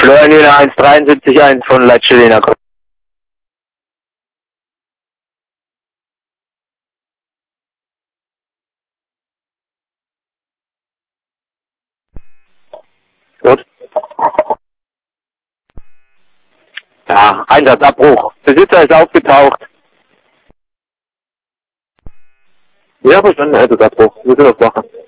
Florian 173-1 von Leitstellina. Gut. Ja, Einsatzabbruch. Besitzer ist aufgetaucht. Ja, verstanden, Einsatzabbruch. Wir sind auf Sache.